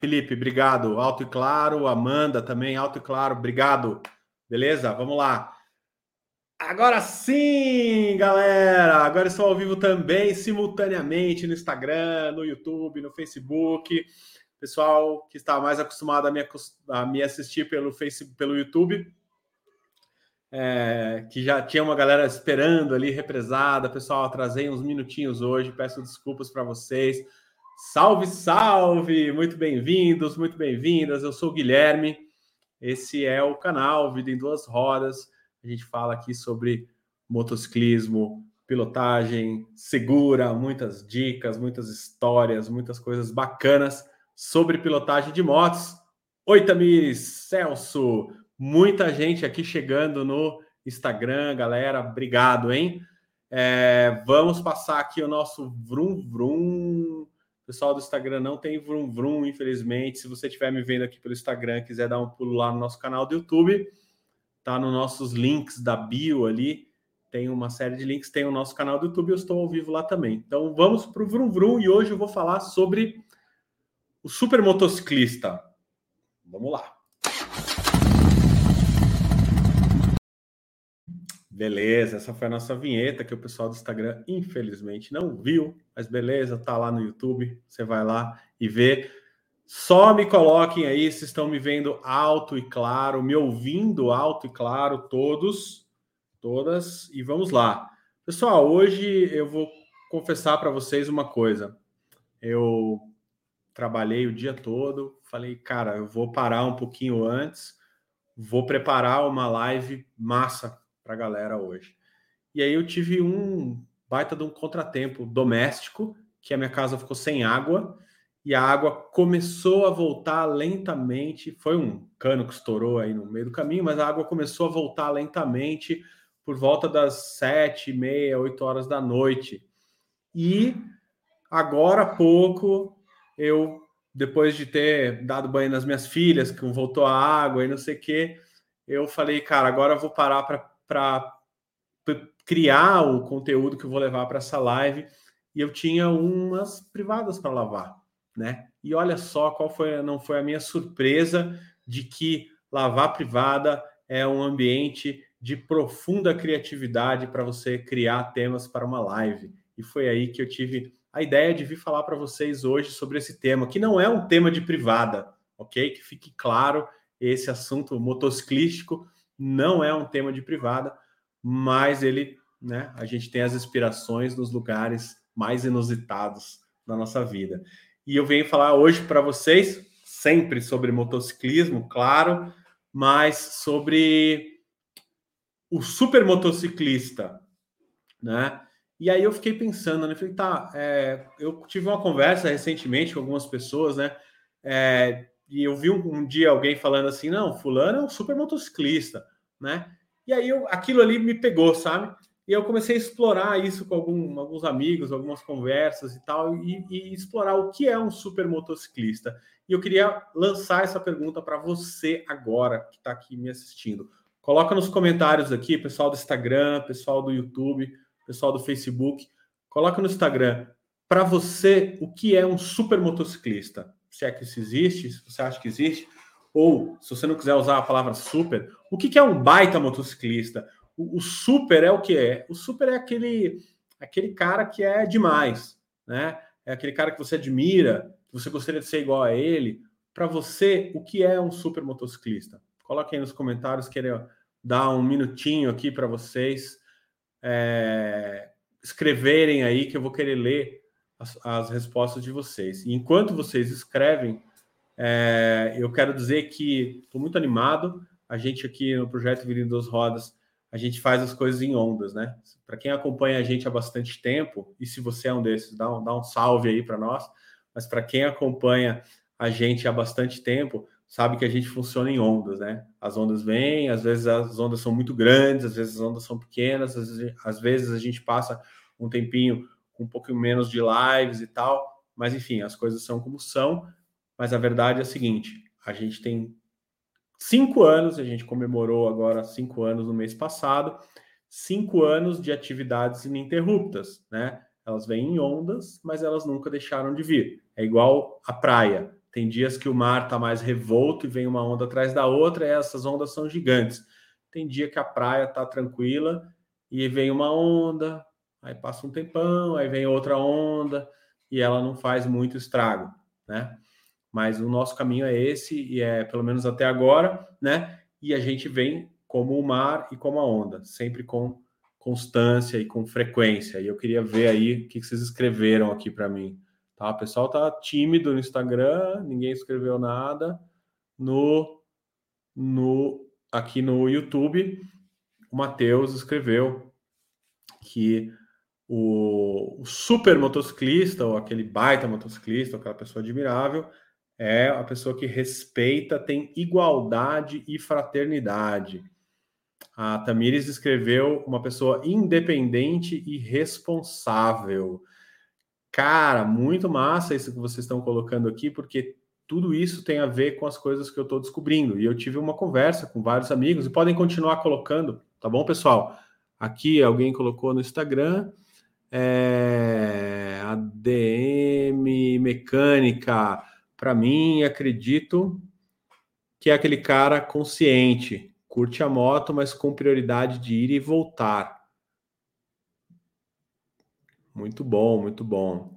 Felipe, obrigado. Alto e claro. Amanda também, alto e claro. Obrigado. Beleza? Vamos lá. Agora sim, galera! Agora estou ao vivo também, simultaneamente, no Instagram, no YouTube, no Facebook. Pessoal que está mais acostumado a me assistir pelo Facebook, pelo YouTube, que já tinha uma galera esperando ali, represada. Pessoal, atrasei uns minutinhos hoje, peço desculpas para vocês. Salve, salve! Muito bem-vindos, muito bem-vindas. Eu sou o Guilherme. Esse é o canal Vida em Duas Rodas. A gente fala aqui sobre motociclismo, pilotagem segura, muitas dicas, muitas histórias, muitas coisas bacanas sobre pilotagem de motos. Oi, Tamires, Celso, muita gente aqui chegando no Instagram, galera. Obrigado, hein? Vamos passar aqui o nosso Vrum Vrum. O pessoal do Instagram não tem Vrum Vrum, infelizmente. Se você estiver me vendo aqui pelo Instagram, quiser dar um pulo lá no nosso canal do YouTube, tá nos nossos links da bio ali. Tem uma série de links, tem o nosso canal do YouTube, eu estou ao vivo lá também. Então vamos para o Vrum Vrum e hoje eu vou falar sobre o super motociclista. Vamos lá. Beleza, essa foi a nossa vinheta que o pessoal do Instagram infelizmente não viu, mas beleza, tá lá no YouTube, você vai lá e vê. Só me coloquem aí se estão me vendo alto e claro, me ouvindo alto e claro, todas, e vamos lá. Pessoal, hoje eu vou confessar para vocês uma coisa. Eu trabalhei o dia todo, falei, cara, eu vou parar um pouquinho antes, vou preparar uma live massa para a galera hoje. E aí eu tive um baita de um contratempo doméstico, que a minha casa ficou sem água, e a água começou a voltar lentamente. Foi um cano que estourou aí no meio do caminho, mas a água começou a voltar lentamente por volta das 7h30, 8 horas da noite. E agora há pouco, eu, depois de ter dado banho nas minhas filhas, que voltou a água e não sei o quê, eu falei, cara, agora eu vou parar para criar o conteúdo que eu vou levar para essa live, e eu tinha umas privadas para lavar, né? E olha só não foi a minha surpresa de que lavar privada é um ambiente de profunda criatividade para você criar temas para uma live. E foi aí que eu tive a ideia de vir falar para vocês hoje sobre esse tema, que não é um tema de privada, ok? Que fique claro, esse assunto motociclístico não é um tema de privada, mas ele, né, a gente tem as inspirações nos lugares mais inusitados da nossa vida. E eu venho falar hoje para vocês, sempre sobre motociclismo, claro, mas sobre o super motociclista, né? E aí eu fiquei pensando, né? Falei, eu tive uma conversa recentemente com algumas pessoas, né? E eu vi um dia alguém falando assim, não, fulano é um super motociclista, né? E aí aquilo ali me pegou, sabe? E eu comecei a explorar isso com alguns amigos, algumas conversas e tal, e explorar o que é um super motociclista. E eu queria lançar essa pergunta para você agora, que está aqui me assistindo. Coloca nos comentários aqui, pessoal do Instagram, pessoal do YouTube, pessoal do Facebook. Coloca no Instagram, para você, o que é um super motociclista? Se é que isso existe, se você acha que existe, ou se você não quiser usar a palavra super, o que é um baita motociclista? O super é o que é? O super é aquele cara que é demais, né? É aquele cara que você admira, que você gostaria de ser igual a ele. Para você, o que é um super motociclista? Coloquem aí nos comentários, queria dar um minutinho aqui para vocês escreverem aí, que eu vou querer ler as respostas de vocês. E enquanto vocês escrevem, eu quero dizer que estou muito animado. A gente aqui no Projeto Vida em Duas Rodas, a gente faz as coisas em ondas, né? Para quem acompanha a gente há bastante tempo, e se você é um desses, dá um salve aí para nós. Mas para quem acompanha a gente há bastante tempo, sabe que a gente funciona em ondas, né? As ondas vêm, às vezes as ondas são muito grandes, às vezes as ondas são pequenas, às vezes a gente passa um tempinho com um pouco menos de lives e tal, mas enfim, as coisas são como são. Mas a verdade é a seguinte: a gente tem 5 anos, a gente comemorou agora 5 anos no mês passado, 5 anos de atividades ininterruptas, né? Elas vêm em ondas, mas elas nunca deixaram de vir. É igual a praia. Tem dias que o mar está mais revolto e vem uma onda atrás da outra, e essas ondas são gigantes. Tem dia que a praia está tranquila e vem uma onda, aí passa um tempão, aí vem outra onda e ela não faz muito estrago, né? Mas o nosso caminho é esse, e é pelo menos até agora, né? E a gente vem como o mar e como a onda, sempre com constância e com frequência. E eu queria ver aí o que vocês escreveram aqui para mim. Tá? O pessoal tá tímido no Instagram, ninguém escreveu nada. Aqui no YouTube, o Matheus escreveu que o super motociclista, ou aquele baita motociclista, ou aquela pessoa admirável, é a pessoa que respeita, tem igualdade e fraternidade. A Tamires escreveu uma pessoa independente e responsável. Cara, muito massa isso que vocês estão colocando aqui, porque tudo isso tem a ver com as coisas que eu estou descobrindo. E eu tive uma conversa com vários amigos, e podem continuar colocando, tá bom, pessoal? Aqui alguém colocou no Instagram, a DM Mecânica. Para mim, acredito que é aquele cara consciente, curte a moto, mas com prioridade de ir e voltar. Muito bom, muito bom.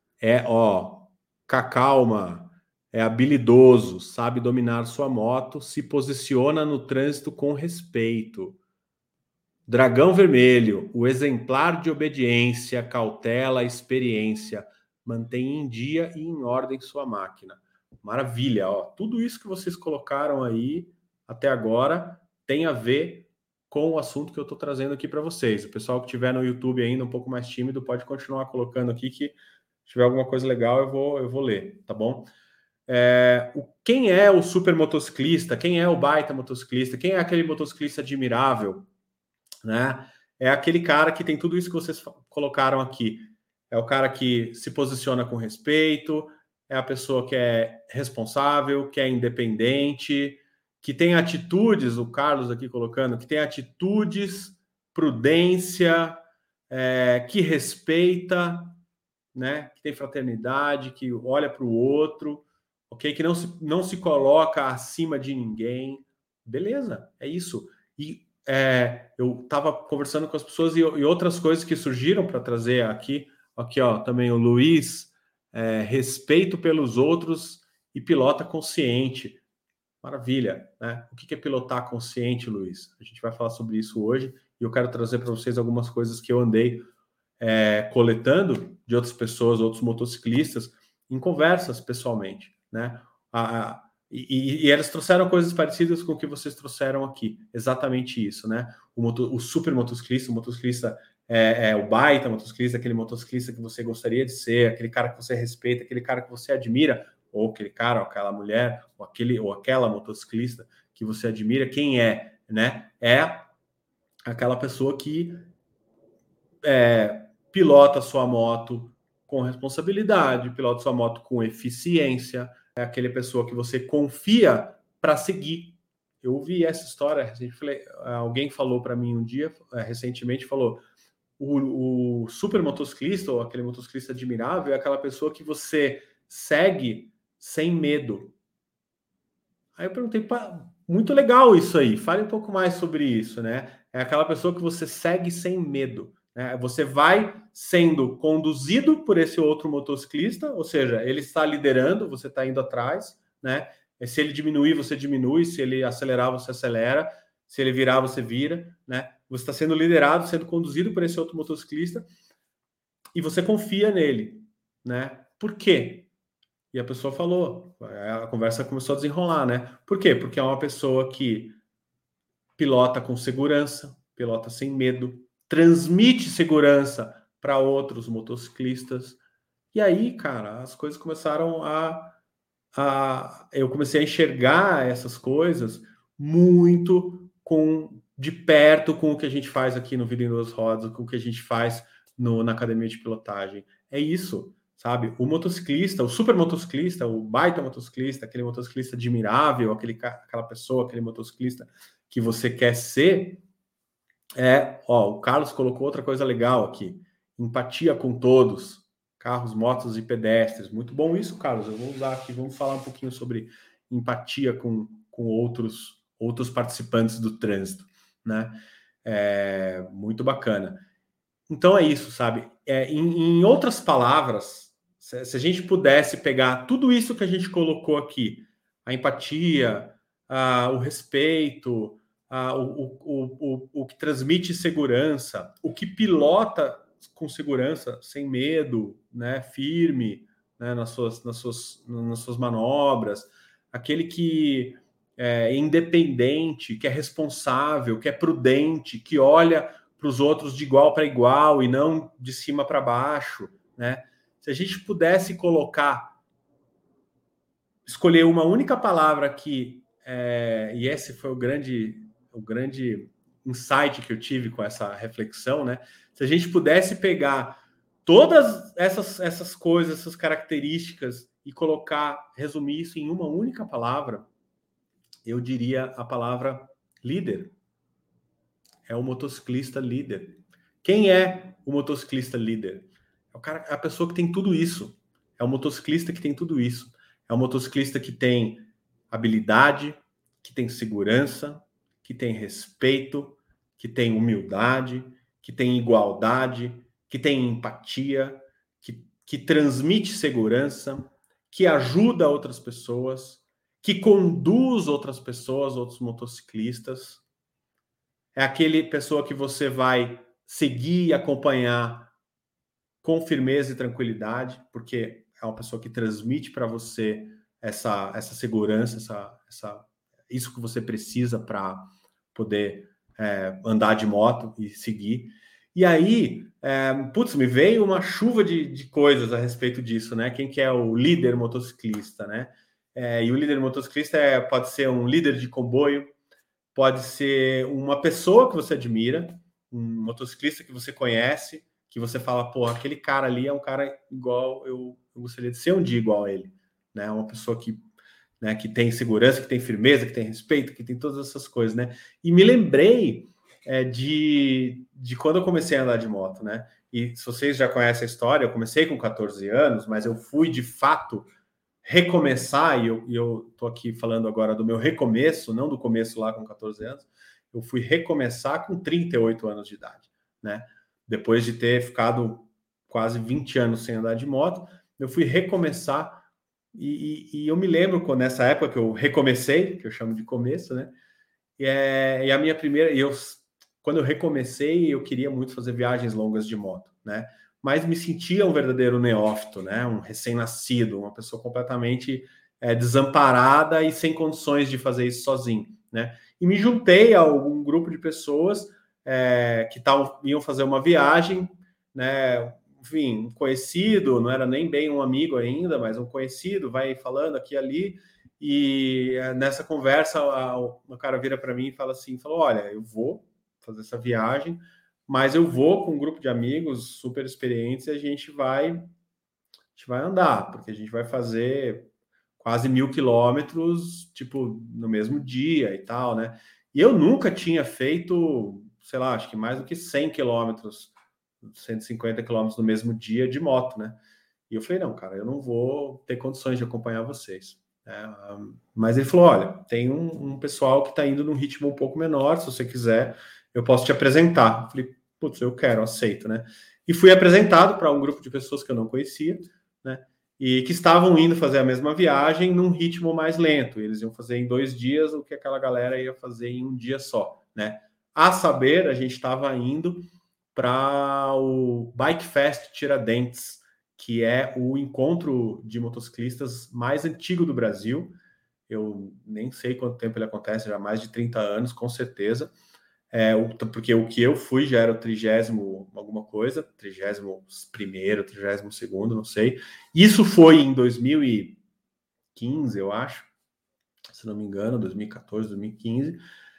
Calma, é habilidoso, sabe dominar sua moto, se posiciona no trânsito com respeito. Dragão Vermelho, o exemplar de obediência, cautela, experiência, mantém em dia e em ordem sua máquina. Maravilha, ó. Tudo isso que vocês colocaram aí até agora tem a ver com o assunto que eu estou trazendo aqui para vocês. O pessoal que estiver no YouTube ainda um pouco mais tímido pode continuar colocando aqui, que se tiver alguma coisa legal eu vou ler, tá bom? Quem é o super motociclista? Quem é o baita motociclista? Quem é aquele motociclista admirável? Né? É aquele cara que tem tudo isso que vocês colocaram aqui. É o cara que se posiciona com respeito, é a pessoa que é responsável, que é independente, que tem atitudes, o Carlos aqui colocando, que tem atitudes, prudência, que respeita, né? Que tem fraternidade, que olha para o outro, ok? Que não se coloca acima de ninguém. Beleza, é isso. E eu estava conversando com as pessoas e outras coisas que surgiram para trazer aqui, ó, também o Luiz, respeito pelos outros e pilota consciente. Maravilha, né? O que é pilotar consciente, Luiz? A gente vai falar sobre isso hoje e eu quero trazer para vocês algumas coisas que eu andei coletando de outras pessoas, outros motociclistas, em conversas pessoalmente, né? E elas trouxeram coisas parecidas com o que vocês trouxeram aqui, exatamente isso, né? O super motociclista, o motociclista o baita motociclista, aquele motociclista que você gostaria de ser, aquele cara que você respeita, aquele cara que você admira, ou aquele cara, ou aquela mulher, ou aquela motociclista que você admira, quem é, né? É aquela pessoa que pilota sua moto com responsabilidade, pilota sua moto com eficiência, é aquela pessoa que você confia para seguir. Eu ouvi essa história, alguém falou para mim um dia, recentemente, falou, o super motociclista, ou aquele motociclista admirável, é aquela pessoa que você segue sem medo. Aí eu perguntei, muito legal isso aí, fale um pouco mais sobre isso, né? É aquela pessoa que você segue sem medo. Você vai sendo conduzido por esse outro motociclista, ou seja, ele está liderando, você está indo atrás, né? Se ele diminuir, você diminui, se ele acelerar, você acelera, se ele virar, você vira, né? Você está sendo liderado, sendo conduzido por esse outro motociclista e você confia nele, né? Por quê? E a pessoa falou, a conversa começou a desenrolar, né? Por quê? Porque é uma pessoa que pilota com segurança, pilota sem medo, transmite segurança para outros motociclistas. E aí, cara, as coisas começaram eu comecei a enxergar essas coisas muito de perto com o que a gente faz aqui no Vida em Duas Rodas, com o que a gente faz na academia de pilotagem. É isso, sabe? O motociclista, o super motociclista, o baita motociclista, aquele motociclista admirável, aquela pessoa, aquele motociclista que você quer ser, o Carlos colocou outra coisa legal aqui, empatia com todos. carros, motos e pedestres. Muito bom isso, Carlos. Eu vou usar aqui, vamos falar um pouquinho sobre empatia com outros participantes do trânsito, né? Muito bacana. Então é isso, sabe? Em outras palavras, se a gente pudesse pegar tudo isso que a gente colocou aqui, a empatia, o respeito, o que transmite segurança, o que pilota com segurança, sem medo, né, firme, né, nas suas manobras, aquele que é independente, que é responsável, que é prudente, que olha para os outros de igual para igual e não de cima para baixo, né? Se a gente pudesse escolher uma única palavra aqui, e esse foi o grande insight que eu tive com essa reflexão, né? Se a gente pudesse pegar todas essas coisas, essas características e resumir isso em uma única palavra, eu diria a palavra líder. É o motociclista líder. Quem é o motociclista líder? É a pessoa que tem tudo isso. É o motociclista que tem tudo isso. É o motociclista que tem habilidade, que tem segurança, que tem respeito, que tem humildade, que tem igualdade, que tem empatia, que transmite segurança, que ajuda outras pessoas, que conduz outras pessoas, outros motociclistas. É aquele pessoa que você vai seguir e acompanhar com firmeza e tranquilidade, porque é uma pessoa que transmite para você essa segurança, isso que você precisa para poder andar de moto e seguir. E aí, me veio uma chuva de coisas a respeito disso, né? Quem que é o líder motociclista, né? E o líder motociclista pode ser um líder de comboio, pode ser uma pessoa que você admira, um motociclista que você conhece, que você fala, pô, aquele cara ali é um cara igual, eu gostaria de ser um dia igual a ele, né? Uma pessoa que tem segurança, que tem firmeza, que tem respeito, que tem todas essas coisas, né? E me lembrei de quando eu comecei a andar de moto, né? E se vocês já conhecem a história, eu comecei com 14 anos, mas eu fui de fato recomeçar, e eu tô aqui falando agora do meu recomeço, não do começo lá com 14 anos, eu fui recomeçar com 38 anos de idade, né? Depois de ter ficado quase 20 anos sem andar de moto, eu fui recomeçar, e eu me lembro quando nessa época que eu recomecei, que eu chamo de começo, né? E a minha primeira, quando eu recomecei, eu queria muito fazer viagens longas de moto, né? Mas me sentia um verdadeiro neófito, né? Um recém-nascido, uma pessoa completamente desamparada e sem condições de fazer isso sozinho, né? E me juntei a um grupo de pessoas que iam fazer uma viagem, né? Enfim, um conhecido, não era nem bem um amigo ainda, mas um conhecido, vai falando aqui e ali, e nessa conversa o cara vira para mim e falou, olha, eu vou fazer essa viagem, mas eu vou com um grupo de amigos super experientes e a gente vai andar, porque a gente vai fazer quase 1.000 quilômetros, tipo, no mesmo dia e tal, né? E eu nunca tinha feito, sei lá, acho que mais do que 100 quilômetros, 150 quilômetros no mesmo dia de moto, né? E eu falei, não, cara, eu não vou ter condições de acompanhar vocês. Mas ele falou, olha, tem um pessoal que está indo num ritmo um pouco menor, se você quiser, eu posso te apresentar. Eu falei, putz, eu quero, aceito, né? E fui apresentado para um grupo de pessoas que eu não conhecia, né? E que estavam indo fazer a mesma viagem num ritmo mais lento. Eles iam fazer em 2 dias o que aquela galera ia fazer em um dia só, né? A saber, a gente estava indo para o Bike Fest Tiradentes, que é o encontro de motociclistas mais antigo do Brasil. Eu nem sei quanto tempo ele acontece, já há mais de 30 anos, com certeza. Porque o que eu fui já era o 30º alguma coisa, 31º, 32º, não sei. Isso foi em 2015, eu acho, se não me engano, 2014, 2015.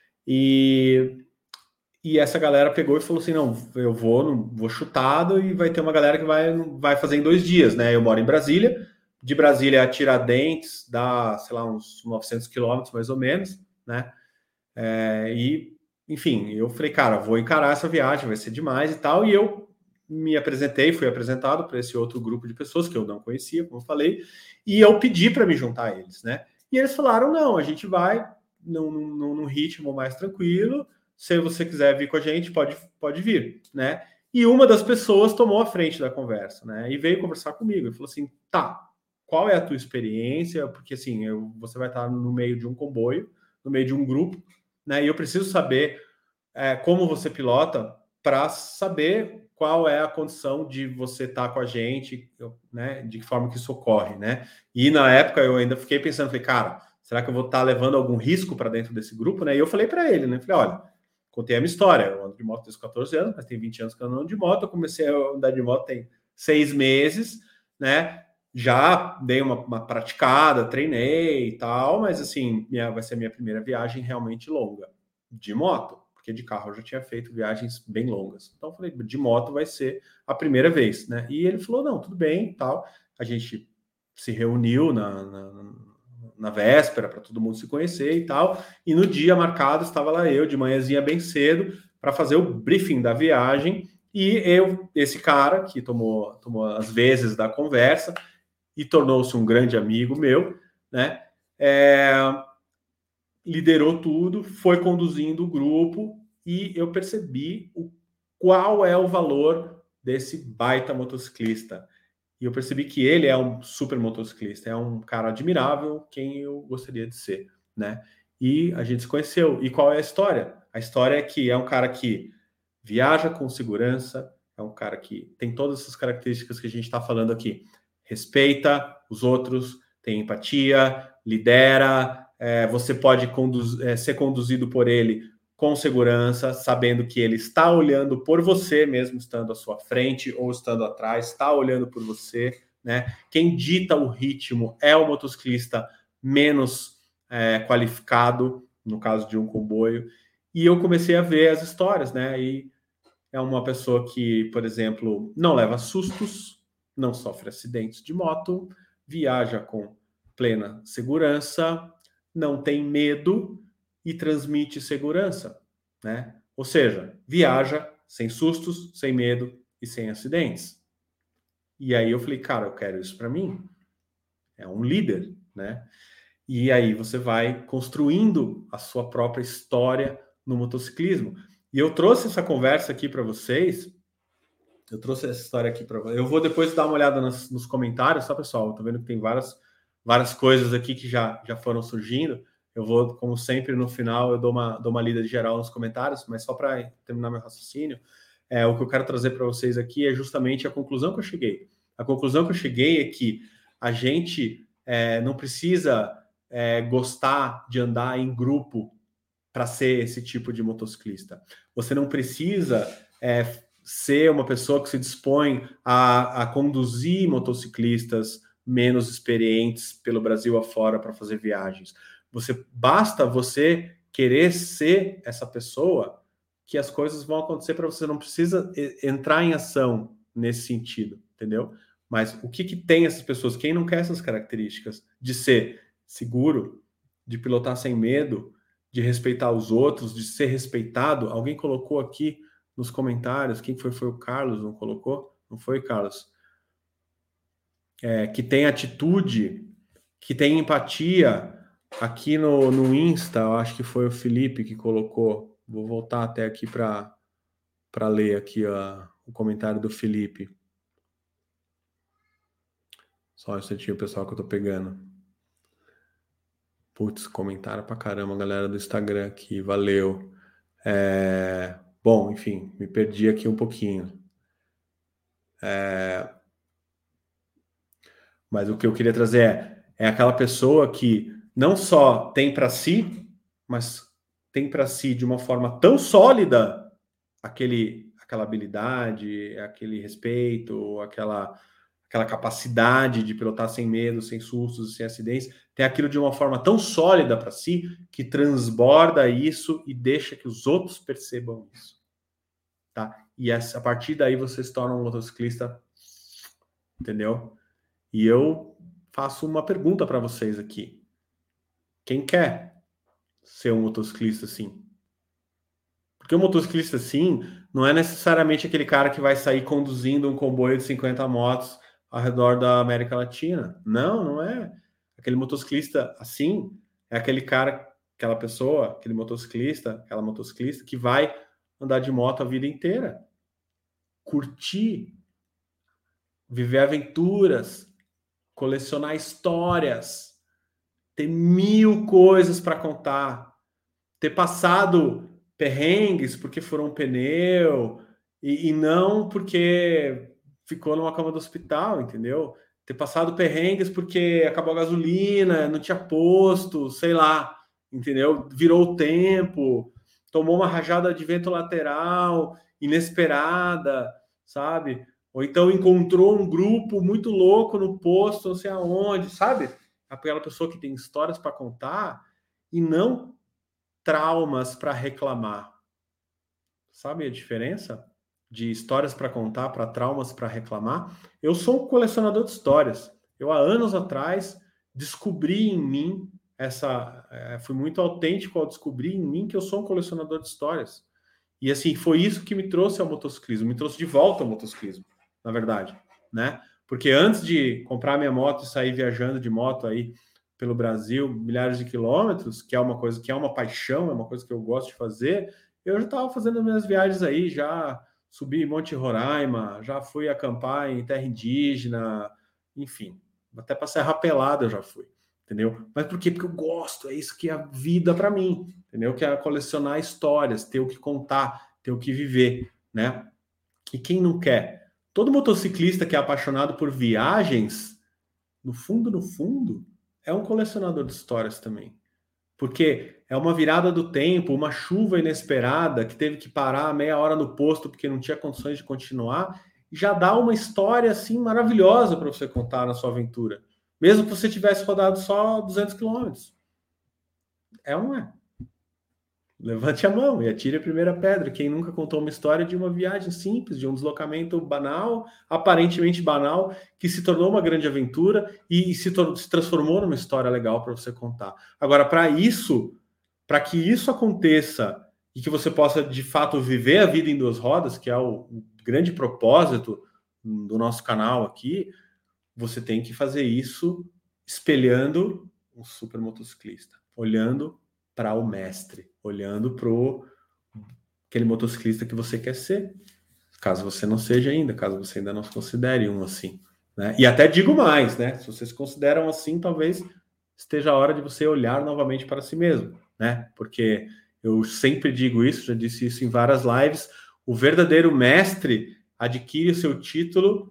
E essa galera pegou e falou assim, não, eu vou chutado e vai ter uma galera que vai fazer em 2 dias, né? Eu moro em Brasília, de Brasília a Tiradentes dá, sei lá, uns 900 quilômetros mais ou menos, né? Enfim, eu falei, cara, vou encarar essa viagem, vai ser demais e tal, e eu me apresentei, fui apresentado para esse outro grupo de pessoas que eu não conhecia, como eu falei, e eu pedi para me juntar a eles, né? E eles falaram, não, a gente vai num ritmo mais tranquilo, se você quiser vir com a gente, pode vir, né? E uma das pessoas tomou a frente da conversa, né? E veio conversar comigo e falou assim, tá, qual é a tua experiência? Porque assim, você vai estar no meio de um comboio, no meio de um grupo, né? E eu preciso saber como você pilota para saber qual é a condição de você estar com a gente, né? De que forma que isso ocorre, né? E na época eu ainda fiquei pensando, falei, cara, será que eu vou estar levando algum risco para dentro desse grupo, né? E eu falei para ele, né? Falei, olha, contei a minha história, eu ando de moto desde 14 anos, mas tem 20 anos que eu não ando de moto, eu comecei a andar de moto tem 6 meses, né? Já dei uma praticada, treinei e tal, mas assim, vai ser a minha primeira viagem realmente longa de moto, porque de carro eu já tinha feito viagens bem longas. Então eu falei, de moto vai ser a primeira vez, né? E ele falou, não, tudo bem, tal. A gente se reuniu na véspera para todo mundo se conhecer e tal. E no dia marcado estava lá eu de manhãzinha bem cedo para fazer o briefing da viagem. E esse cara que tomou as vezes da conversa e tornou-se um grande amigo meu, né? Liderou tudo, foi conduzindo o grupo e eu percebi qual é o valor desse baita motociclista. E eu percebi que ele é um super motociclista, é um cara admirável, quem eu gostaria de ser, né? E a gente se conheceu. E qual é a história? A história é que é um cara que viaja com segurança, é um cara que tem todas essas características que a gente está falando aqui. Respeita os outros, tem empatia, lidera, você pode ser conduzido por ele com segurança, sabendo que ele está olhando por você, mesmo estando à sua frente ou estando atrás, está olhando por você, né? Quem dita o ritmo é o motociclista menos qualificado, no caso de um comboio. E eu comecei a ver as histórias, né? E é uma pessoa que, por exemplo, não leva sustos, não sofre acidentes de moto, viaja com plena segurança, não tem medo e transmite segurança, né? Ou seja, viaja sem sustos, sem medo e sem acidentes. E aí eu falei, cara, eu quero isso para mim. É um líder, né? E aí você vai construindo a sua própria história no motociclismo. E eu trouxe essa conversa aqui para vocês. Eu trouxe essa história aqui para vocês. Eu vou depois dar uma olhada nos comentários, tá, pessoal? Eu tô vendo que tem várias coisas aqui que já foram surgindo. Eu vou, como sempre, no final, eu dou uma lida de geral nos comentários, mas só para terminar meu raciocínio, o que eu quero trazer para vocês aqui é justamente a conclusão que eu cheguei. A conclusão que eu cheguei é que a gente não precisa gostar de andar em grupo para ser esse tipo de motociclista. Você não precisa ser uma pessoa que se dispõe a conduzir motociclistas menos experientes pelo Brasil afora para fazer viagens. Basta você querer ser essa pessoa que as coisas vão acontecer para você. Não precisa entrar em ação nesse sentido, entendeu? Mas o que tem essas pessoas? Quem não quer essas características de ser seguro, de pilotar sem medo, de respeitar os outros, de ser respeitado? Alguém colocou aqui nos comentários, quem foi? Foi o Carlos, não colocou? Não foi, Carlos? Que tem atitude, que tem empatia. Aqui no Insta, eu acho que foi o Felipe que colocou. Vou voltar até aqui para ler aqui o comentário do Felipe. Só um instantinho, pessoal, que eu tô pegando. Putz, comentaram pra caramba, galera do Instagram aqui, valeu. Bom, enfim, me perdi aqui um pouquinho. Mas o que eu queria trazer é aquela pessoa que não só tem para si, mas tem para si de uma forma tão sólida aquela habilidade, aquele respeito, aquela capacidade de pilotar sem medo, sem sustos, sem acidentes, tem aquilo de uma forma tão sólida para si que transborda isso e deixa que os outros percebam isso, tá? E a partir daí você se torna um motociclista, entendeu? E eu faço uma pergunta para vocês aqui. Quem quer ser um motociclista assim? Porque o motociclista, sim, não é necessariamente aquele cara que vai sair conduzindo um comboio de 50 motos ao redor da América Latina. Não, não é. Aquele motociclista, assim, é aquele cara, aquela pessoa, aquele motociclista, aquela motociclista que vai andar de moto a vida inteira. Curtir, viver aventuras, colecionar histórias, ter 1000 coisas para contar, ter passado perrengues porque furou um pneu e não porque ficou numa cama do hospital, entendeu? Ter passado perrengues porque acabou a gasolina, não tinha posto, sei lá, entendeu? Virou o tempo, tomou uma rajada de vento lateral inesperada, sabe? Ou então encontrou um grupo muito louco no posto, não sei aonde, sabe? Aquela pessoa que tem histórias para contar e não traumas para reclamar. Sabe a diferença de histórias para contar para traumas para reclamar? Eu sou um colecionador de histórias. Eu, há anos atrás, descobri em mim fui muito autêntico ao descobrir em mim que eu sou um colecionador de histórias. E assim, foi isso que me trouxe ao motociclismo, me trouxe de volta ao motociclismo, na verdade, né? Porque antes de comprar minha moto e sair viajando de moto aí pelo Brasil, milhares de quilômetros, que é uma coisa que é uma paixão, é uma coisa que eu gosto de fazer, eu já estava fazendo minhas viagens aí, já subi em Monte Roraima, já fui acampar em terra indígena, enfim, até para Serra Pelada eu já fui, entendeu? Mas por quê? Porque eu gosto, é isso que é a vida para mim, entendeu? Que é colecionar histórias, ter o que contar, ter o que viver, né? E quem não quer? Todo motociclista que é apaixonado por viagens, no fundo, é um colecionador de histórias também. Porque é uma virada do tempo, uma chuva inesperada que teve que parar meia hora no posto porque não tinha condições de continuar, já dá uma história assim maravilhosa para você contar na sua aventura, mesmo que você tivesse rodado só 200 quilômetros. É ou não é? Levante a mão e atire a primeira pedra. Quem nunca contou uma história de uma viagem simples, de um deslocamento banal, aparentemente banal, que se tornou uma grande aventura e se transformou numa história legal para você contar. Agora, para que isso aconteça e que você possa de fato viver a vida em duas rodas, que é o grande propósito do nosso canal aqui, você tem que fazer isso espelhando um super motociclista, olhando para o mestre, olhando para aquele motociclista que você quer ser, caso você não seja ainda, caso você ainda não se considere um assim, né? E até digo mais, né? Se vocês consideram assim, talvez esteja a hora de você olhar novamente para si mesmo, né? Porque eu sempre digo isso, já disse isso em várias lives, o verdadeiro mestre adquire o seu título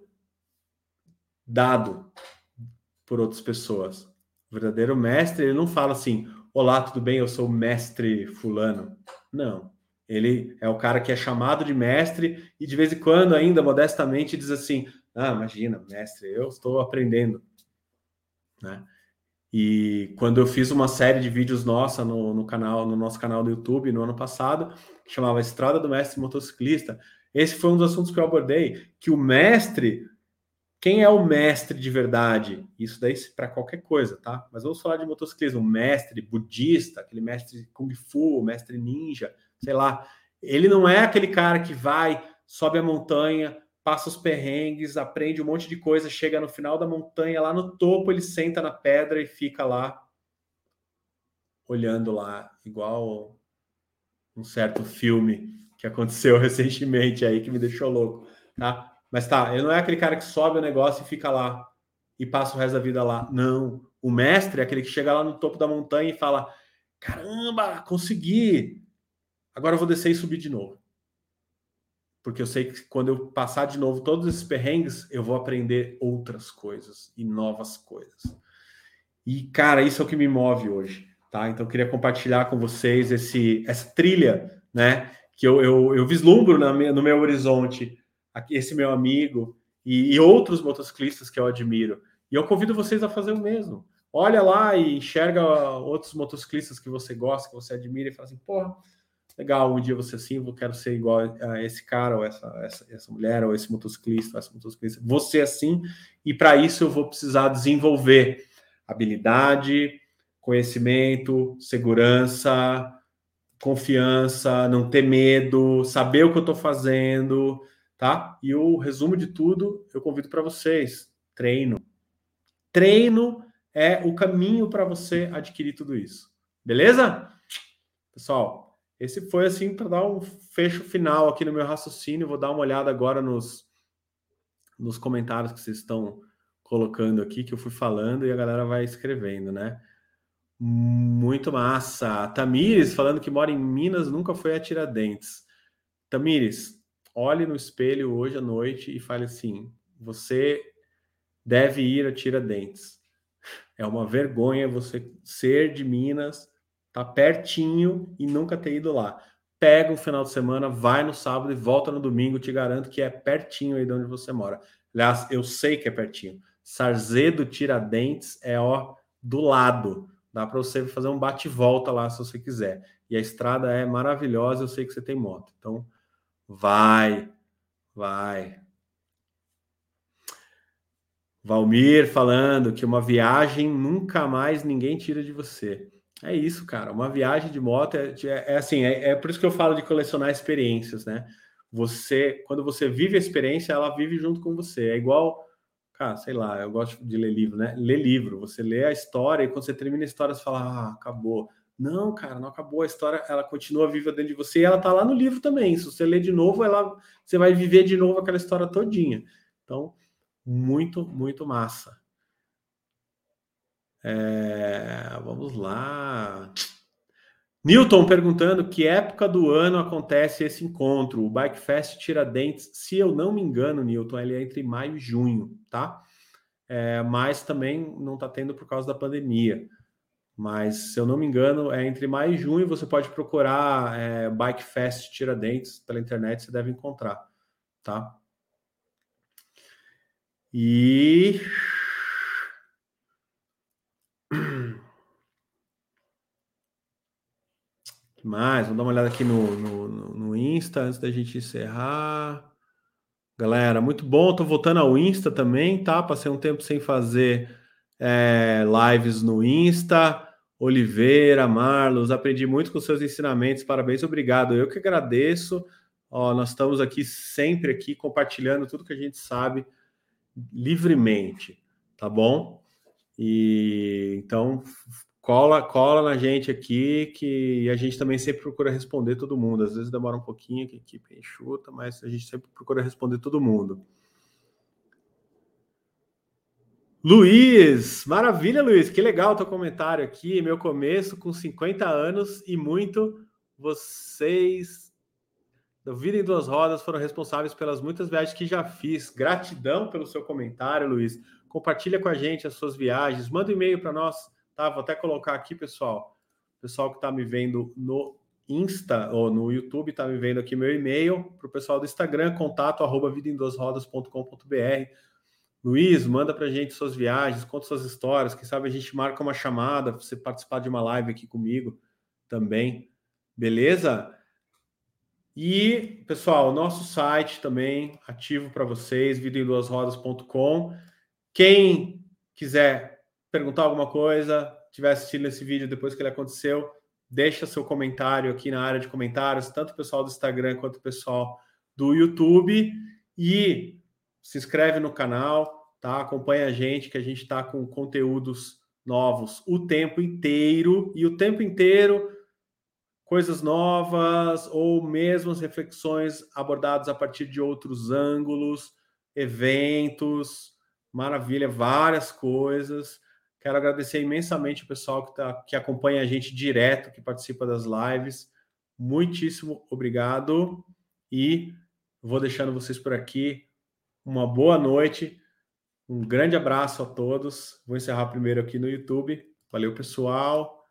dado por outras pessoas. O verdadeiro mestre, ele não fala assim: olá, tudo bem, eu sou o mestre fulano. Não. Ele é o cara que é chamado de mestre e de vez em quando, ainda modestamente, diz assim: ah, imagina, mestre, eu estou aprendendo, né? E quando eu fiz uma série de vídeos nossa no canal, no nosso canal do YouTube no ano passado, que chamava Estrada do Mestre Motociclista, esse foi um dos assuntos que eu abordei, que o mestre, quem é o mestre de verdade? Isso daí para qualquer coisa, tá? Mas vamos falar de motociclismo. O mestre budista, aquele mestre Kung Fu, mestre ninja, sei lá. Ele não é aquele cara que vai, sobe a montanha, passa os perrengues, aprende um monte de coisa, chega no final da montanha, lá no topo, ele senta na pedra e fica lá, olhando lá, igual um certo filme que aconteceu recentemente aí, que me deixou louco, tá? Mas tá, ele não é aquele cara que sobe o negócio e fica lá e passa o resto da vida lá. Não. O mestre é aquele que chega lá no topo da montanha e fala: caramba, consegui! Agora eu vou descer e subir de novo. Porque eu sei que quando eu passar de novo todos esses perrengues, eu vou aprender outras coisas e novas coisas. E, cara, isso é o que me move hoje, tá? Então, eu queria compartilhar com vocês essa trilha, né? Que eu vislumbro no meu horizonte, esse meu amigo e outros motociclistas que eu admiro. E eu convido vocês a fazer o mesmo. Olha lá e enxerga outros motociclistas que você gosta, que você admira, e fala assim: porra, legal, um dia você assim, eu quero ser igual a esse cara, ou essa mulher, ou esse motociclista, ou essa motociclista. Vou ser assim, e para isso eu vou precisar desenvolver habilidade, conhecimento, segurança, confiança, não ter medo, saber o que eu estou fazendo, tá? E o resumo de tudo, eu convido para vocês: treino. Treino é o caminho para você adquirir tudo isso. Beleza? Pessoal, esse foi assim para dar um fecho final aqui no meu raciocínio. Vou dar uma olhada agora nos comentários que vocês estão colocando aqui, que eu fui falando e a galera vai escrevendo, né? Muito massa. Tamires falando que mora em Minas, nunca foi a Tiradentes. Tamires, olhe no espelho hoje à noite e fale assim: você deve ir a Tiradentes. É uma vergonha você ser de Minas, tá pertinho e nunca ter ido lá. Pega um final de semana, vai no sábado e volta no domingo. Te garanto que é pertinho aí de onde você mora. Aliás, eu sei que é pertinho. Sarzedo Tiradentes é do lado. Dá para você fazer um bate-volta lá se você quiser. E a estrada é maravilhosa. Eu sei que você tem moto. Então, vai. Valmir falando que uma viagem nunca mais ninguém tira de você. É isso, cara. Uma viagem de moto é assim, é por isso que eu falo de colecionar experiências, né? Quando você vive a experiência, ela vive junto com você. É igual, cara, sei lá, eu gosto de ler livro, né? Ler livro, você lê a história e quando você termina a história, você fala, acabou. Não, cara, não acabou. A história, ela continua viva dentro de você e ela tá lá no livro também. Se você ler de novo, você vai viver de novo aquela história todinha. Então, muito massa. Vamos lá. Newton perguntando que época do ano acontece esse encontro, o Bike Fest Tiradentes. Se eu não me engano, Newton, ele é entre maio e junho, tá? Mas também não está tendo por causa da pandemia. Mas, se eu não me engano, é entre maio e junho. Você pode procurar Bike Fest Tiradentes pela internet, você deve encontrar, tá? E mais, vamos dar uma olhada aqui no Insta antes da gente encerrar. Galera, muito bom. Tô voltando ao Insta também, tá? Passei um tempo sem fazer lives no Insta. Oliveira, Marlos, aprendi muito com seus ensinamentos. Parabéns, obrigado. Eu que agradeço. Ó, nós estamos aqui sempre aqui compartilhando tudo que a gente sabe livremente, tá bom? E então cola na gente aqui, que a gente também sempre procura responder todo mundo. Às vezes demora um pouquinho, que a equipe enxuta, mas a gente sempre procura responder todo mundo. Luiz, maravilha, Luiz, que legal o teu comentário aqui. Meu começo com 50 anos e muito. Vocês do Vida em Duas Rodas foram responsáveis pelas muitas viagens que já fiz. Gratidão pelo seu comentário, Luiz. Compartilha com a gente as suas viagens. Manda um e-mail para nós, tá? Vou até colocar aqui, pessoal. O pessoal que está me vendo no Insta ou no YouTube está me vendo aqui meu e-mail. Para o pessoal do Instagram, contato@vidaemduasrodas.com.br. Luiz, manda para a gente suas viagens, conta suas histórias. Quem sabe a gente marca uma chamada para você participar de uma live aqui comigo também. Beleza? E, pessoal, nosso site também ativo para vocês, vidaemduasrodas.com. Quem quiser perguntar alguma coisa, tiver assistindo esse vídeo depois que ele aconteceu, deixa seu comentário aqui na área de comentários, tanto o pessoal do Instagram quanto o pessoal do YouTube. E se inscreve no canal, tá? Acompanha a gente, que a gente está com conteúdos novos o tempo inteiro. E o tempo inteiro coisas novas ou mesmo as reflexões abordadas a partir de outros ângulos, eventos, maravilha, várias coisas. Quero agradecer imensamente o pessoal que acompanha a gente direto, que participa das lives. Muitíssimo obrigado e vou deixando vocês por aqui. Uma boa noite, um grande abraço a todos. Vou encerrar primeiro aqui no YouTube. Valeu, pessoal.